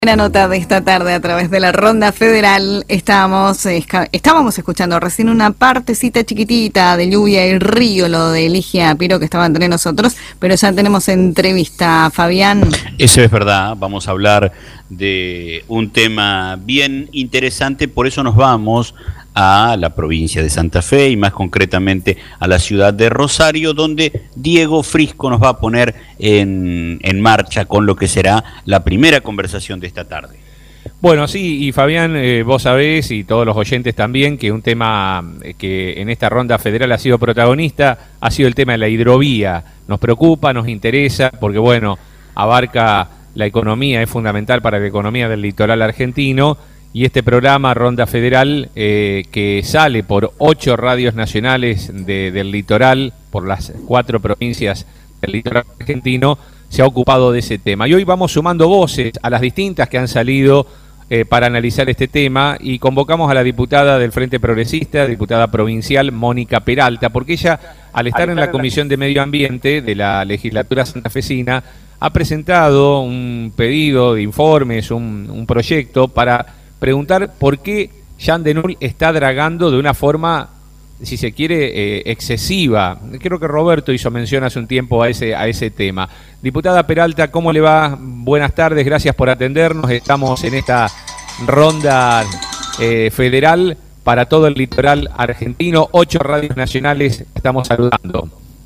Una nota de esta tarde a través de la Ronda Federal. Estábamos escuchando recién una partecita chiquitita de Lluvia y Río, lo de Ligia Piro que estaba entre nosotros, pero ya tenemos entrevista, Fabián. Eso es verdad, vamos a hablar de un tema bien interesante, por eso nos vamos a la provincia de Santa Fe y más concretamente a la ciudad de Rosario, donde Diego Frisco nos va a poner en marcha con lo que será la primera conversación de esta tarde. Bueno, sí, y Fabián, vos sabés, y todos los oyentes también, que un tema que en esta ronda federal ha sido protagonista ha sido el tema de la hidrovía. Nos preocupa, nos interesa, porque bueno, abarca la economía, es fundamental para la economía del litoral argentino. Y este programa, Ronda Federal, que sale por 8 radios nacionales del litoral, por las 4 provincias del litoral argentino, se ha ocupado de ese tema. Y hoy vamos sumando voces a las distintas que han salido para analizar este tema, y convocamos a la diputada del Frente Progresista, diputada provincial, Mónica Peralta, porque ella, al estar en la Comisión de Medio Ambiente de la legislatura santafesina, ha presentado un pedido de informes, un proyecto para preguntar por qué Jean Denul está dragando de una forma, si se quiere, excesiva. Creo que Roberto hizo mención hace un tiempo a ese tema. Diputada Peralta, ¿cómo le va? Buenas tardes, gracias por atendernos. Estamos en esta ronda federal para todo el litoral argentino. 8 radios nacionales estamos saludando.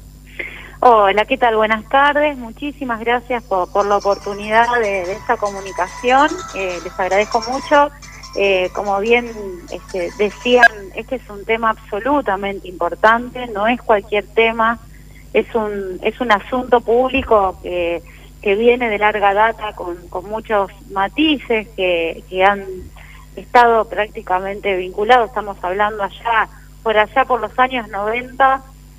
Hola, ¿qué tal? Buenas tardes. Muchísimas gracias por la oportunidad de esta comunicación. Les agradezco mucho. Como bien decían, este es un tema absolutamente importante, no es cualquier tema, es un asunto público que viene de larga data con muchos matices que han estado prácticamente vinculados. Estamos hablando allá por los años 90,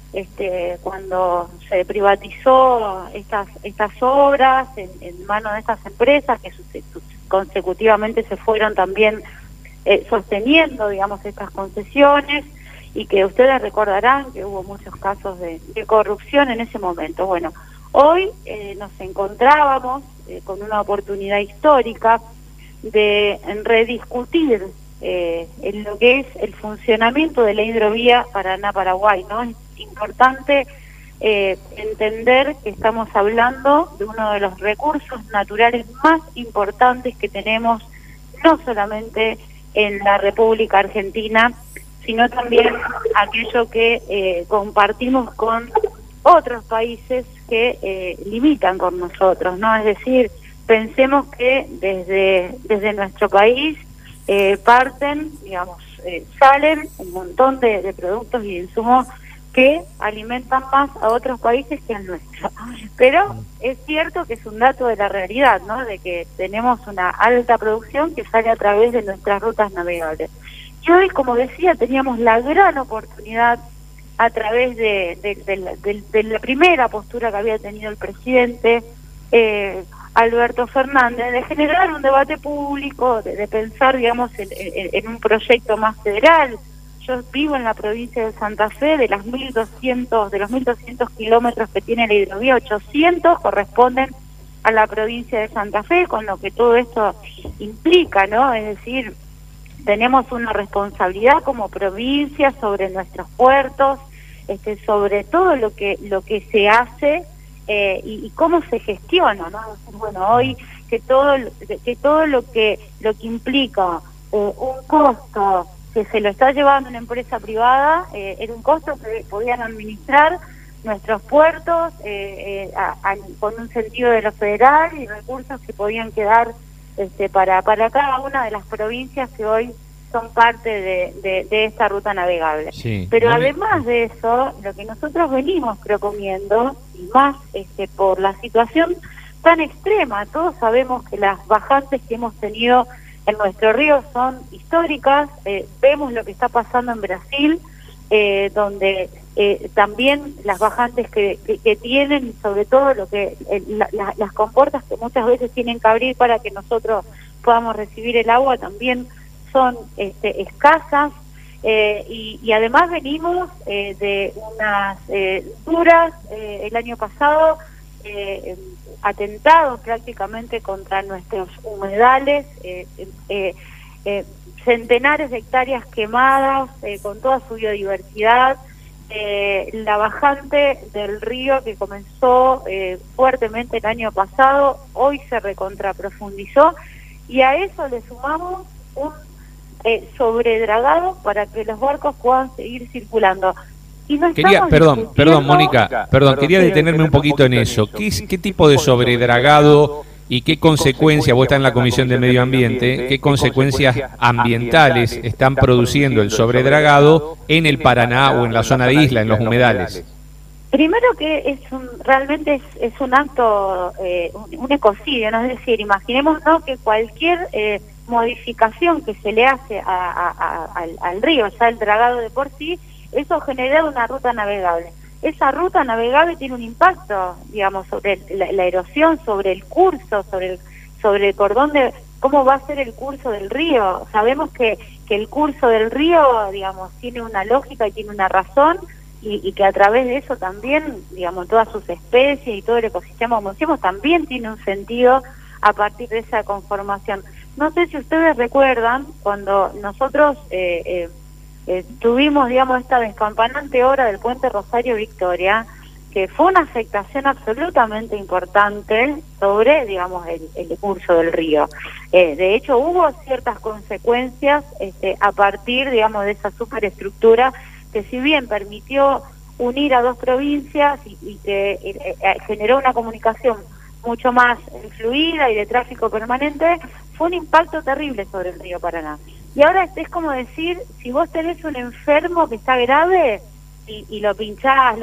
cuando se privatizó estas obras en manos de estas empresas que consecutivamente se fueron también sosteniendo, digamos, estas concesiones, y que ustedes recordarán que hubo muchos casos de corrupción en ese momento. Bueno, hoy nos encontrábamos con una oportunidad histórica de rediscutir en lo que es el funcionamiento de la hidrovía Paraná-Paraguay, ¿no? Es importante entender que estamos hablando de uno de los recursos naturales más importantes que tenemos, no solamente en la República Argentina, sino también aquello que compartimos con otros países que limitan con nosotros, ¿no? Es decir, pensemos que desde nuestro país parten, digamos, salen un montón de productos y insumos que alimentan más a otros países que al nuestro. Pero es cierto que es un dato de la realidad, ¿no? De que tenemos una alta producción que sale a través de nuestras rutas navegables. Y hoy, como decía, teníamos la gran oportunidad, a través de la primera postura que había tenido el presidente Alberto Fernández, de generar un debate público, de pensar, digamos, en un proyecto más federal. Yo vivo en la provincia de Santa Fe. De los 1.200 kilómetros que tiene la hidrovía, 800 corresponden a la provincia de Santa Fe, con lo que todo esto implica, ¿no? Es decir, tenemos una responsabilidad como provincia sobre nuestros puertos, sobre todo lo que se hace y cómo se gestiona, ¿no? Bueno, hoy que todo lo que implica un costo que se lo está llevando una empresa privada, era un costo que podían administrar nuestros puertos con un sentido de lo federal, y recursos que podían quedar para cada una de las provincias que hoy son parte de esta ruta navegable. Sí, pero además de eso, lo que nosotros venimos proponiendo, y más por la situación tan extrema, todos sabemos que las bajantes que hemos tenido en nuestro río son históricas. Vemos lo que está pasando en Brasil, donde también las bajantes que tienen, sobre todo lo que las compuertas que muchas veces tienen que abrir para que nosotros podamos recibir el agua, también son escasas, y además venimos de unas duras el año pasado atentados prácticamente contra nuestros humedales, centenares de hectáreas quemadas con toda su biodiversidad, la bajante del río que comenzó fuertemente el año pasado, hoy se recontraprofundizó, y a eso le sumamos un sobredragado para que los barcos puedan seguir circulando. Y no perdón, Mónica, quería detenerme un poquito en eso. ¿Qué tipo de sobredragado y qué consecuencias, vos estás en la Comisión de Medio Ambiente, qué consecuencias ambientales están produciendo el sobredragado en el Paraná o en la zona de isla, en los humedales? Primero que realmente es un acto, un ecocidio, ¿no? Es decir, imaginémonos que cualquier modificación que se le hace al río, ya el dragado de por sí, eso genera una ruta navegable. Esa ruta navegable tiene un impacto, digamos, sobre la erosión, sobre el curso, sobre por dónde, cómo va a ser el curso del río. Sabemos que el curso del río, digamos, tiene una lógica y tiene una razón, y que a través de eso también, digamos, todas sus especies y todo el ecosistema, como decimos, también tiene un sentido a partir de esa conformación. No sé si ustedes recuerdan cuando nosotros tuvimos, digamos, esta descampanante obra del puente Rosario Victoria, que fue una afectación absolutamente importante sobre, digamos, el curso del río. De hecho, hubo ciertas consecuencias a partir, digamos, de esa superestructura que, si bien permitió unir a dos provincias y que generó una comunicación mucho más fluida y de tráfico permanente, fue un impacto terrible sobre el río Paraná. Y ahora es como decir, si vos tenés un enfermo que está grave y lo pinchás,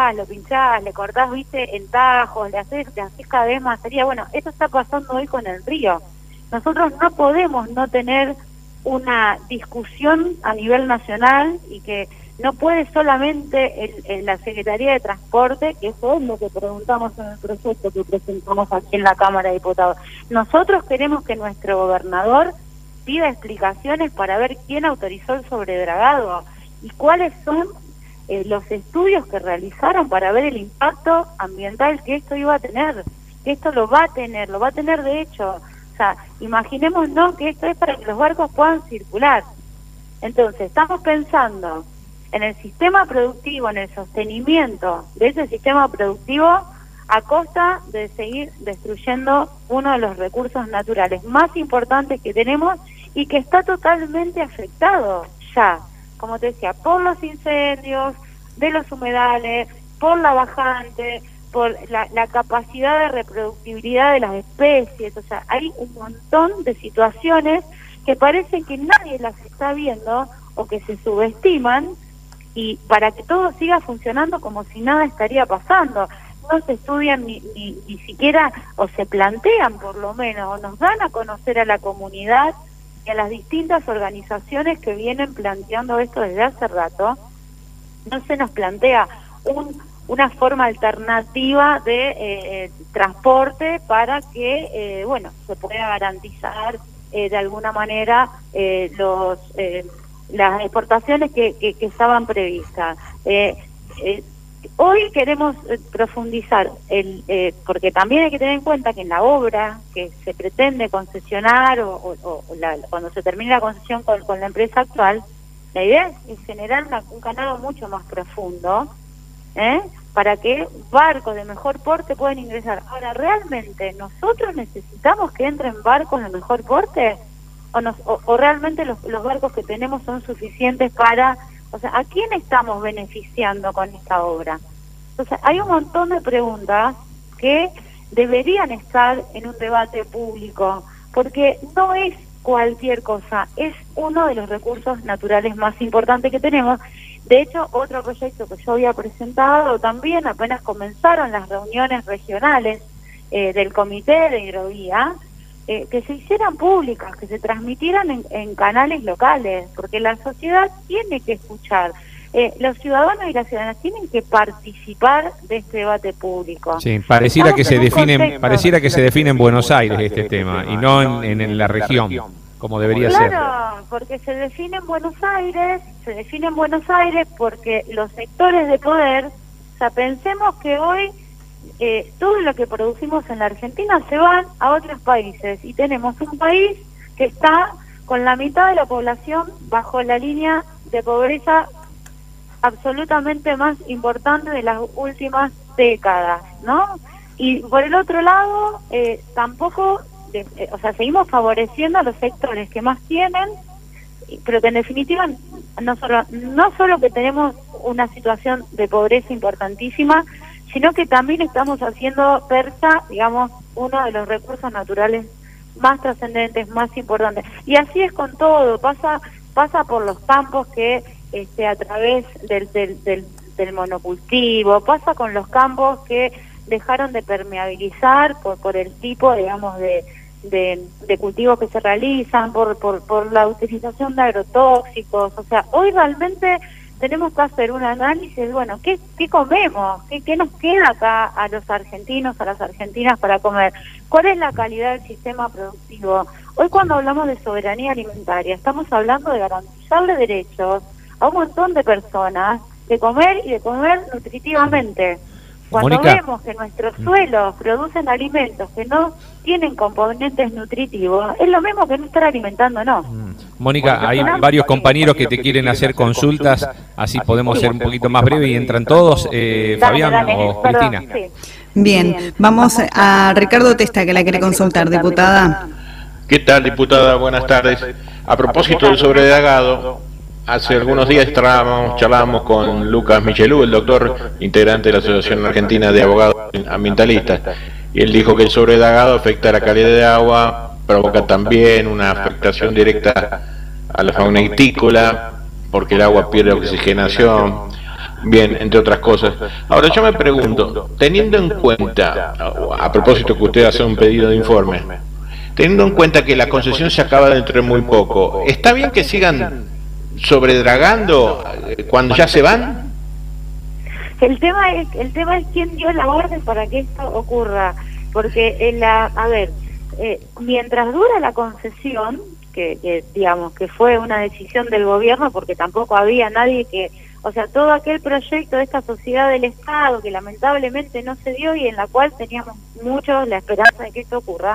le cortás, viste, en tajos, le haces cada vez más sería. Bueno, eso está pasando hoy con el río. Nosotros no podemos no tener una discusión a nivel nacional, y que no puede solamente la Secretaría de Transporte, que eso es lo que preguntamos en el proyecto que presentamos aquí en la Cámara de Diputados. Nosotros queremos que nuestro gobernador pida explicaciones para ver quién autorizó el sobredragado y cuáles son los estudios que realizaron para ver el impacto ambiental que esto iba a tener, que esto lo va a tener de hecho. O sea, imaginémonos que esto es para que los barcos puedan circular. Entonces, estamos pensando en el sistema productivo, en el sostenimiento de ese sistema productivo, a costa de seguir destruyendo uno de los recursos naturales más importantes que tenemos y que está totalmente afectado ya, como te decía, por los incendios de los humedales, por la bajante, por la capacidad de reproductibilidad de las especies. O sea, hay un montón de situaciones que parecen que nadie las está viendo o que se subestiman, y para que todo siga funcionando como si nada estaría pasando. No se estudian ni siquiera, o se plantean por lo menos, o nos dan a conocer a la comunidad y a las distintas organizaciones que vienen planteando esto desde hace rato. No se nos plantea una forma alternativa de transporte para que, se pueda garantizar de alguna manera las exportaciones que estaban previstas. Hoy queremos profundizar, porque también hay que tener en cuenta que en la obra que se pretende concesionar cuando se termine la concesión con la empresa actual, la idea es generar un canal mucho más profundo, para que barcos de mejor porte puedan ingresar. Ahora, ¿realmente nosotros necesitamos que entren barcos de mejor porte? ¿O realmente los barcos que tenemos son suficientes para...? O sea, ¿a quién estamos beneficiando con esta obra? Entonces, hay un montón de preguntas que deberían estar en un debate público, porque no es cualquier cosa, es uno de los recursos naturales más importantes que tenemos. De hecho, otro proyecto que yo había presentado también, apenas comenzaron las reuniones regionales del Comité de Hidrovía, que se hicieran públicas, que se transmitieran en canales locales, porque la sociedad tiene que escuchar, los ciudadanos y las ciudadanas tienen que participar de este debate público. Sí, pareciera que se define en Buenos Aires este tema, y no en la región, como debería ser. Claro, porque se define en Buenos Aires porque los sectores de poder, o sea, pensemos que hoy todo lo que producimos en la Argentina se va a otros países y tenemos un país que está con la mitad de la población bajo la línea de pobreza absolutamente más importante de las últimas décadas, ¿no? Y por el otro lado, tampoco, o sea, seguimos favoreciendo a los sectores que más tienen, pero que en definitiva no solo que tenemos una situación de pobreza importantísima, sino que también estamos haciendo persa, digamos, uno de los recursos naturales más trascendentes, más importantes. Y así es con todo, pasa por los campos que a través del monocultivo, pasa con los campos que dejaron de permeabilizar por el tipo, digamos, de cultivos que se realizan, por la utilización de agrotóxicos. O sea, hoy realmente tenemos que hacer un análisis, bueno, ¿qué comemos? ¿Qué nos queda acá a los argentinos, a las argentinas para comer? ¿Cuál es la calidad del sistema productivo? Hoy cuando hablamos de soberanía alimentaria, estamos hablando de garantizarle derechos a un montón de personas de comer y de comer nutritivamente. Cuando Mónica, vemos que nuestros suelos producen alimentos que no tienen componentes nutritivos, es lo mismo que no estar alimentándonos. Mónica, hay varios compañeros que te quieren hacer consultas, así podemos ser un poquito más breve y entran todos. Fabián o perdón, Cristina. sí. Bien, vamos a Ricardo Testa, que la quiere consultar, diputada. ¿Qué tal, diputada? Buenas tardes. A propósito del sobredagado, hace algunos días charlábamos con Lucas Michelú, el doctor integrante de la Asociación Argentina de Abogados Ambientalistas, y él dijo que el sobredagado afecta a la calidad de agua, provoca también una afectación directa a la fauna ictícola, porque el agua pierde oxigenación, bien, entre otras cosas. Ahora yo me pregunto, teniendo en cuenta, a propósito que usted hace un pedido de informe, teniendo en cuenta que la concesión se acaba dentro de muy poco, ¿está bien que sigan sobredragando cuando ya se van? El tema es quién dio la orden para que esto ocurra, porque mientras dura la concesión, que digamos que fue una decisión del gobierno, porque tampoco había nadie que, o sea, todo aquel proyecto de esta sociedad del Estado que lamentablemente no se dio y en la cual teníamos muchos la esperanza de que esto ocurra,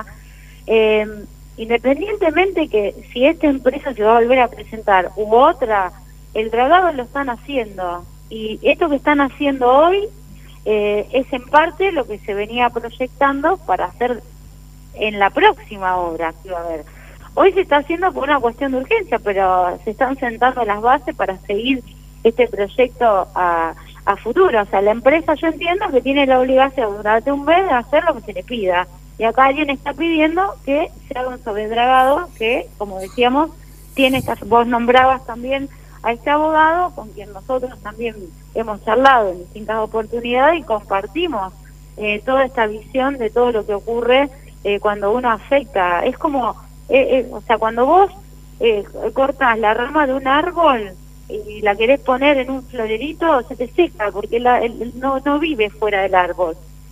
independientemente que si esta empresa se va a volver a presentar u otra, el dragado lo están haciendo, y esto que están haciendo hoy es en parte lo que se venía proyectando para hacer en la próxima obra que va a haber. Hoy se está haciendo por una cuestión de urgencia, pero se están sentando las bases para seguir este proyecto a futuro. O sea, la empresa, yo entiendo que tiene la obligación durante un mes de hacer lo que se le pida, y acá alguien está pidiendo que se haga un sobredragado que, como decíamos, tiene vos nombrabas también a este abogado con quien nosotros también hemos charlado en distintas oportunidades y compartimos toda esta visión de todo lo que ocurre cuando uno afecta. Es como, o sea, cuando vos cortas la rama de un árbol y la querés poner en un florerito, se te seca porque no vive fuera del árbol.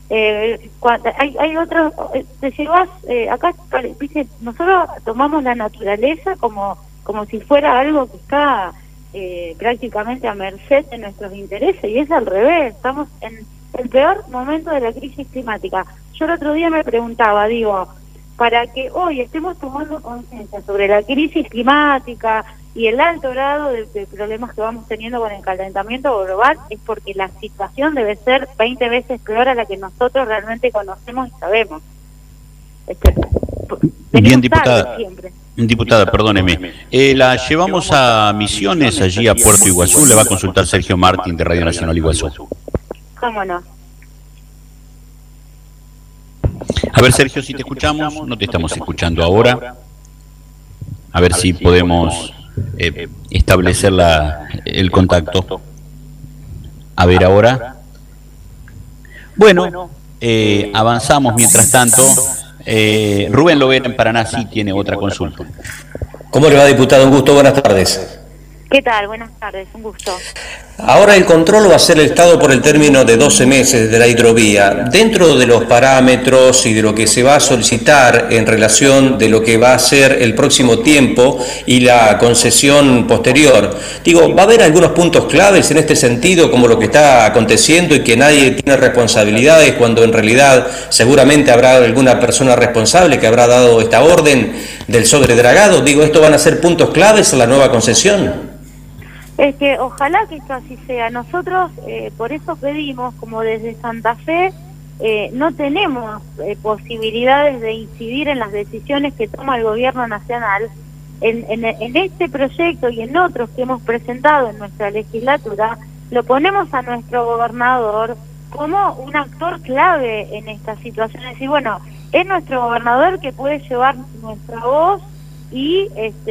Hay otros, te llevas, acá, viste, nosotros tomamos la naturaleza como si fuera algo que está prácticamente a merced de nuestros intereses, y es al revés. Estamos en el peor momento de la crisis climática. Yo el otro día me preguntaba, digo, para que hoy estemos tomando conciencia sobre la crisis climática y el alto grado de problemas que vamos teniendo con el calentamiento global, es porque la situación debe ser 20 veces peor a la que nosotros realmente conocemos y sabemos. Bien, diputada. Diputada, perdóneme. La llevamos a Misiones, allí a Puerto Iguazú. Le va a consultar Sergio Martín, de Radio Nacional Iguazú. ¿Cómo no? A ver, Sergio, si te escuchamos. No te estamos escuchando ahora. A ver si podemos establecer el contacto. A ver ahora. Bueno, avanzamos mientras tanto. Rubén Lovera en Paraná sí tiene otra consulta. ¿Cómo le va, diputado? Un gusto, buenas tardes. ¿Qué tal? Buenas tardes, un gusto. Ahora el control va a ser el Estado por el término de 12 meses de la hidrovía. Dentro de los parámetros y de lo que se va a solicitar en relación de lo que va a ser el próximo tiempo y la concesión posterior, digo, ¿va a haber algunos puntos claves en este sentido, como lo que está aconteciendo y que nadie tiene responsabilidades, cuando en realidad seguramente habrá alguna persona responsable que habrá dado esta orden del sobredragado? Digo, ¿esto van a ser puntos claves en la nueva concesión? Es que ojalá que esto así sea. Nosotros por eso pedimos, como desde Santa Fe, no tenemos posibilidades de incidir en las decisiones que toma el gobierno nacional. En este proyecto y en otros que hemos presentado en nuestra legislatura, lo ponemos a nuestro gobernador como un actor clave en esta situación. Es decir, bueno, es nuestro gobernador que puede llevar nuestra voz y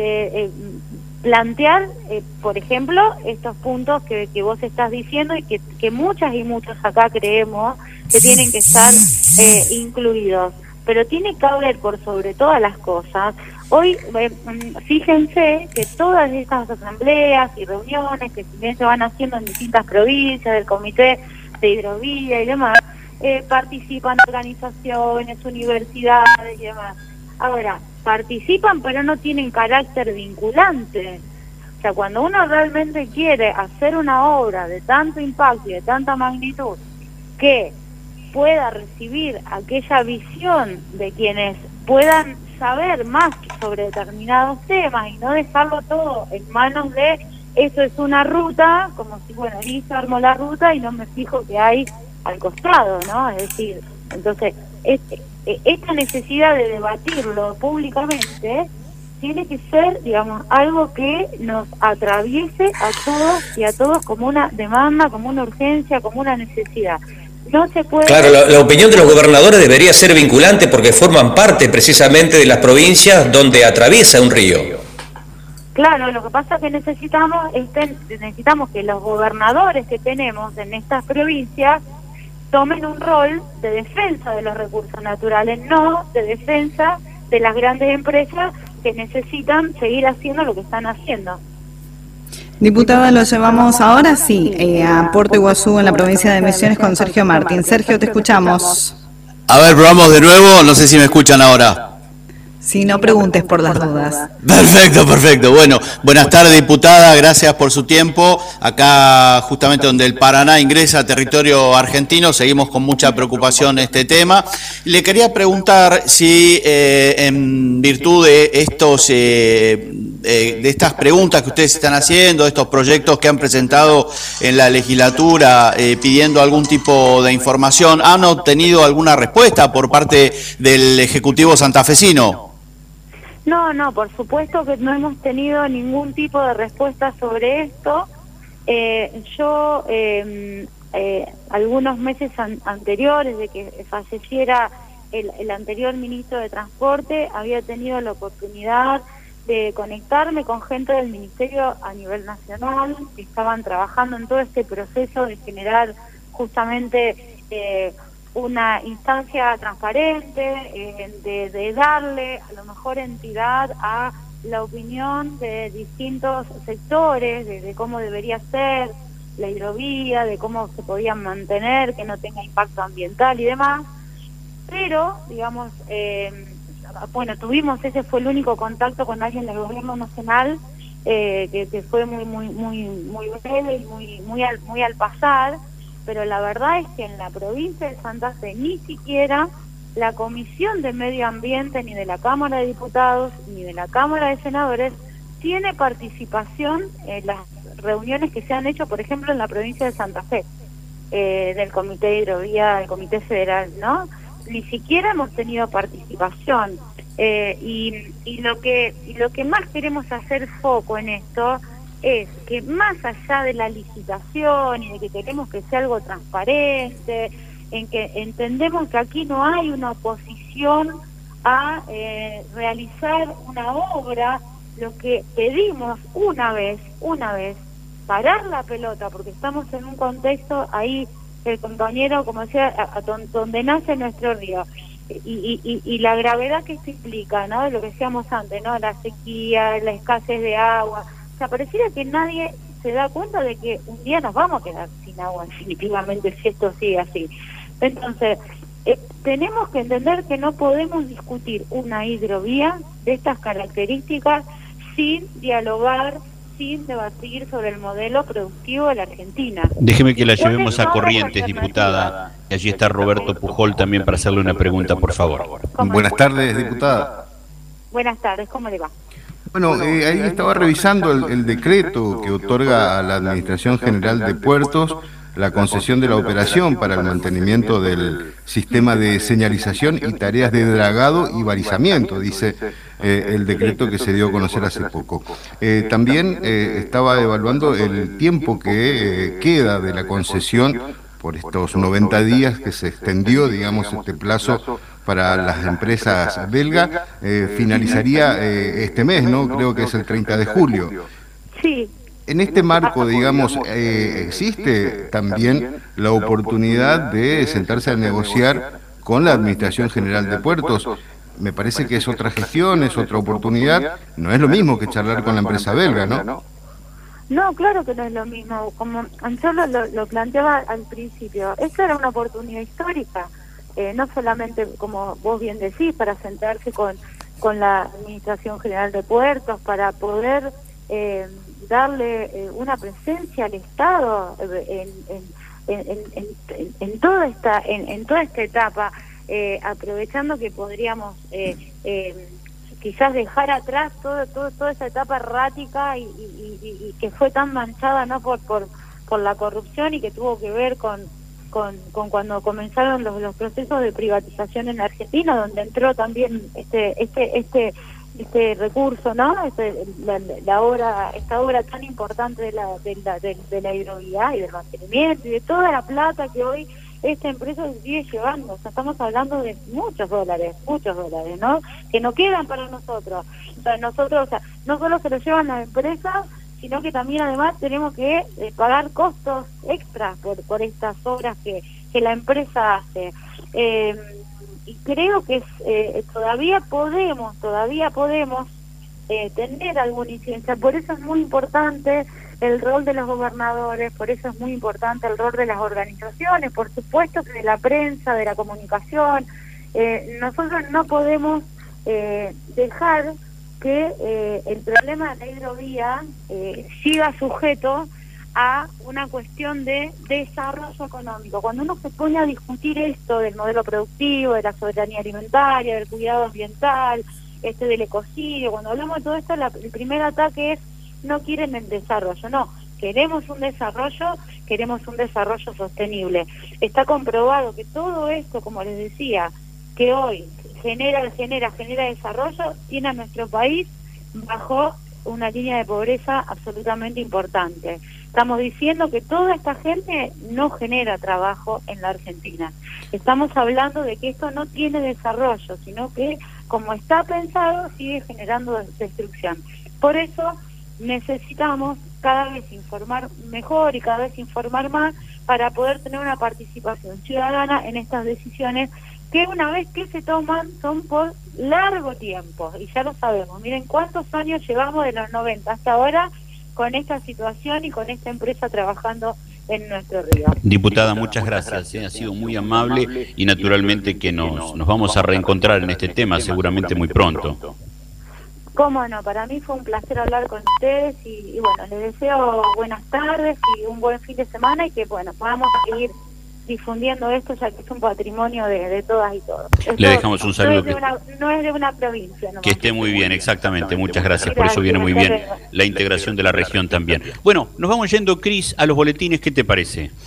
plantear, por ejemplo, estos puntos que vos estás diciendo y que muchas y muchos acá creemos que tienen que estar incluidos. Pero tiene que haber, por sobre todas las cosas, hoy, fíjense que todas estas asambleas y reuniones que si bien se van haciendo en distintas provincias, del Comité de Hidrovía y demás, participan organizaciones, universidades y demás. Ahora, participan pero no tienen carácter vinculante. O sea, cuando uno realmente quiere hacer una obra de tanto impacto y de tanta magnitud que pueda recibir aquella visión de quienes puedan saber más sobre determinados temas y no dejarlo todo en manos de eso es una ruta, como si, bueno, listo, armo la ruta y no me fijo que hay al costado, ¿no? Es decir, entonces, esta necesidad de debatirlo públicamente tiene que ser, digamos, algo que nos atraviese a todos y a todos como una demanda, como una urgencia, como una necesidad. No se puede... Claro, la opinión de los gobernadores debería ser vinculante porque forman parte precisamente de las provincias donde atraviesa un río. Claro, lo que pasa es que necesitamos que los gobernadores que tenemos en estas provincias tomen un rol de defensa de los recursos naturales, no de defensa de las grandes empresas que necesitan seguir haciendo lo que están haciendo. Diputada, lo llevamos ahora sí a Puerto Iguazú, en la provincia de Misiones, con Sergio Martín. Sergio, te escuchamos. A ver, probamos de nuevo, no sé si me escuchan ahora. Si no, preguntes por las dudas. Perfecto. Bueno, buenas tardes, diputada, gracias por su tiempo. Acá, justamente donde el Paraná ingresa a territorio argentino, seguimos con mucha preocupación este tema. Le quería preguntar si, en virtud de de estas preguntas que ustedes están haciendo, de estos proyectos que han presentado en la legislatura, pidiendo algún tipo de información, ¿han obtenido alguna respuesta por parte del Ejecutivo santafesino? No, por supuesto que no hemos tenido ningún tipo de respuesta sobre esto. Yo, algunos meses anteriores de que falleciera el anterior ministro de Transporte, había tenido la oportunidad de conectarme con gente del Ministerio a nivel nacional, que estaban trabajando en todo este proceso de generar justamente una instancia transparente, de darle a lo mejor entidad a la opinión de distintos sectores, de cómo debería ser la hidrovía, de cómo se podían mantener, que no tenga impacto ambiental y demás. Pero, digamos, bueno, ese fue el único contacto con alguien del gobierno nacional, que fue muy breve y muy al pasar. Pero la verdad es que en la provincia de Santa Fe ni siquiera la Comisión de Medio Ambiente, ni de la Cámara de Diputados, ni de la Cámara de Senadores, tiene participación en las reuniones que se han hecho, por ejemplo, en la provincia de Santa Fe, del Comité de Hidrovía, del Comité Federal, ¿no? Ni siquiera hemos tenido participación. Y lo que más queremos hacer foco en esto es que, más allá de la licitación y de que queremos que sea algo transparente, en que entendemos que aquí no hay una oposición a realizar una obra, lo que pedimos una vez, parar la pelota, porque estamos en un contexto ahí, el compañero, como decía, donde nace nuestro río, y la gravedad que esto implica, ¿no? De lo que decíamos antes, ¿no? La sequía, la escasez de agua. O sea, pareciera que nadie se da cuenta de que un día nos vamos a quedar sin agua definitivamente si esto sigue así. Entonces, tenemos que entender que no podemos discutir una hidrovía de estas características sin dialogar, sin debatir sobre el modelo productivo de la Argentina. Déjeme que la llevemos a Corrientes, diputada. Y allí está Roberto Pujol también para hacerle una pregunta, por favor. Buenas tardes, diputada. Buenas tardes, ¿cómo le va? Bueno, ahí estaba revisando el decreto que otorga a la Administración General de Puertos la concesión de la operación para el mantenimiento del sistema de señalización y tareas de dragado y balizamiento, dice el decreto que se dio a conocer hace poco. También estaba evaluando el tiempo que queda de la concesión por estos 90 días que se extendió, digamos, este plazo para las empresas belgas, finalizaría este mes, ¿no? Creo que es el 30 de julio. Sí. En este marco, digamos, existe también la oportunidad de sentarse a negociar con la Administración General de Puertos. Me parece que es otra gestión, es otra oportunidad. No es lo mismo que charlar con la empresa belga, ¿no? No, claro que no es lo mismo. Como yo lo planteaba al principio, esta era una oportunidad histórica. No solamente, como vos bien decís, para sentarse con la Administración General de Puertos, para poder darle una presencia al Estado en toda esta etapa, aprovechando que podríamos quizás dejar atrás toda esa etapa errática y que fue tan manchada, ¿no?, por la corrupción, y que tuvo que ver con cuando comenzaron los procesos de privatización en Argentina, donde entró también este recurso, ¿no? Esta obra tan importante de la hidrovía y del mantenimiento y de toda la plata que hoy esta empresa se sigue llevando. O sea, estamos hablando de muchos dólares, ¿no? Que no quedan para nosotros. O sea, no solo se lo llevan las empresas, sino que también además tenemos que pagar costos extras por estas obras que la empresa hace. Y creo que todavía podemos tener alguna incidencia. Por eso es muy importante el rol de los gobernadores, por eso es muy importante el rol de las organizaciones, por supuesto que de la prensa, de la comunicación. Nosotros no podemos dejar que el problema de la hidrovía siga sujeto a una cuestión de desarrollo económico. Cuando uno se pone a discutir esto del modelo productivo, de la soberanía alimentaria, del cuidado ambiental, del ecocidio, cuando hablamos de todo esto, el primer ataque es: no quieren el desarrollo. No, queremos un desarrollo sostenible. Está comprobado que todo esto, como les decía, que hoy genera desarrollo, tiene a nuestro país bajo una línea de pobreza absolutamente importante. Estamos diciendo que toda esta gente no genera trabajo en la Argentina. Estamos hablando de que esto no tiene desarrollo, sino que, como está pensado, sigue generando destrucción. Por eso necesitamos cada vez informar mejor y cada vez informar más para poder tener una participación ciudadana en estas decisiones que, una vez que se toman, son por largo tiempo, y ya lo sabemos. Miren cuántos años llevamos de los 90 hasta ahora con esta situación y con esta empresa trabajando en nuestro río. Diputada, muchas gracias. Ha sido muy amable y naturalmente que nos vamos a reencontrar en este tema seguramente muy pronto. Cómo no, para mí fue un placer hablar con ustedes y bueno, les deseo buenas tardes y un buen fin de semana, y que bueno, podamos seguir difundiendo esto, ya que es un patrimonio de todas y todos. Le dejamos un saludo. No es de una provincia. Que esté muy bien, exactamente. Muchas gracias. Por eso viene muy bien la integración de la región también. Bueno, nos vamos yendo, Cris, a los boletines. ¿Qué te parece?